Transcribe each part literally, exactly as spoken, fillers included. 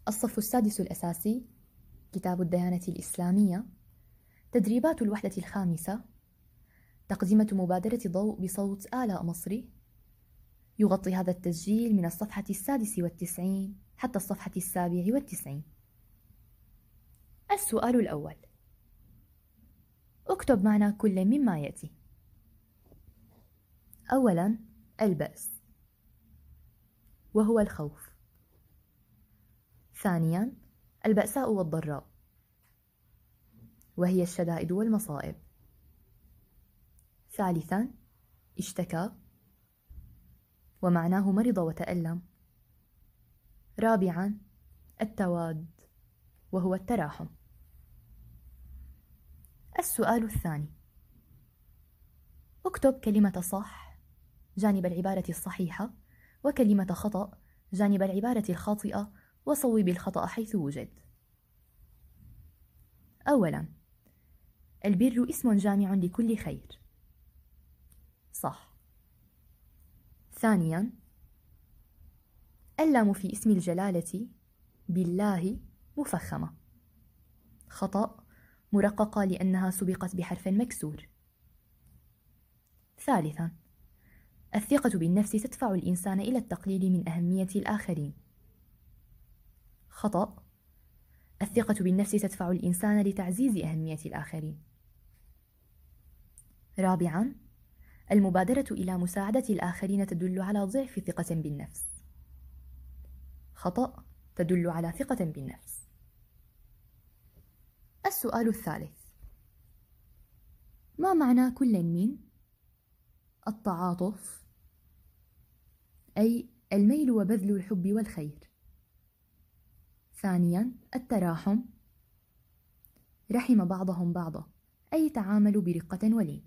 الصف السادس الأساسي، كتاب الديانة الإسلامية، تدريبات الوحدة الخامسة، تقدمة مبادرة ضوء بصوت آلاء مصري. يغطي هذا التسجيل من الصفحة السادس والتسعين حتى الصفحة السابع والتسعين. السؤال الأول: اكتب معنى كل مما يأتي. أولاً، البأس، وهو الخوف. ثانياً، البأساء والضراء، وهي الشدائد والمصائب. ثالثاً، اشتكى، ومعناه مرض وتألم. رابعاً، التواد، وهو التراحم. السؤال الثاني: اكتب كلمة صح جانب العبارة الصحيحة، وكلمة خطأ جانب العبارة الخاطئة، وصوب الخطأ حيث وجد. أولاً، البر اسم جامع لكل خير. صح. ثانياً، اللام في اسم الجلالة بالله مفخمة. خطأ، مرققة لأنها سبقت بحرف مكسور. ثالثاً، الثقة بالنفس تدفع الإنسان إلى التقليل من أهمية الآخرين. خطأ، الثقة بالنفس تدفع الإنسان لتعزيز أهمية الآخرين. رابعاً، المبادرة إلى مساعدة الآخرين تدل على ضعف ثقة بالنفس. خطأ، تدل على ثقة بالنفس. السؤال الثالث: ما معنى كل من التعاطف، أي الميل وبذل الحب والخير؟ ثانياً، التراحم، رحم بعضهم بعضا، أي تعاملوا برقة ولين.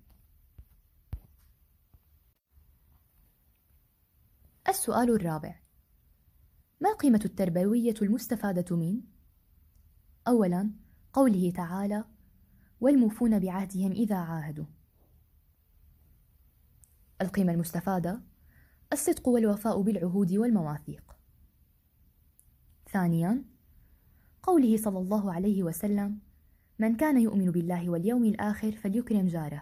السؤال الرابع: ما القيمة التربوية المستفادة من؟ أولاً، قوله تعالى: والموفون بعهدهم إذا عاهدوا. القيمة المستفادة: الصدق والوفاء بالعهود والمواثيق. ثانياً، قوله صلى الله عليه وسلم: من كان يؤمن بالله واليوم الآخر فليكرم جاره.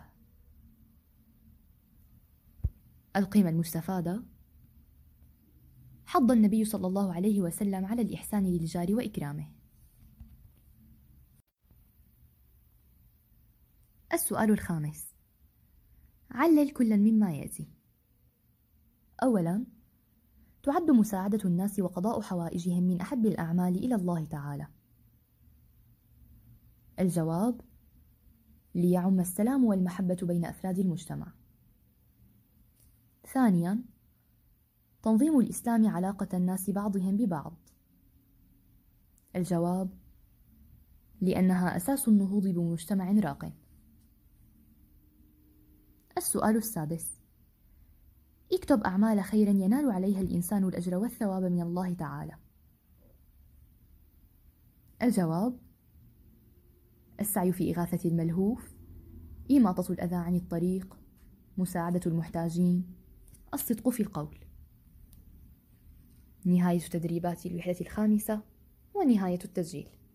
القيمة المستفادة: حض النبي صلى الله عليه وسلم على الإحسان للجار وإكرامه. السؤال الخامس: علل كل مما يأتي. أولاً، تعد مساعدة الناس وقضاء حوائجهم من أحب الأعمال إلى الله تعالى. الجواب: ليعم السلام والمحبة بين أفراد المجتمع. ثانياً، تنظيم الإسلام علاقة الناس بعضهم ببعض. الجواب: لأنها أساس النهوض بمجتمع راق. السؤال السادس: اكتب أعمال خير ينال عليها الإنسان الأجر والثواب من الله تعالى. الجواب: السعي في إغاثة الملهوف، إماطة الأذى عن الطريق، مساعدة المحتاجين، الصدق في القول. نهاية تدريبات الوحدة الخامسة ونهاية التسجيل.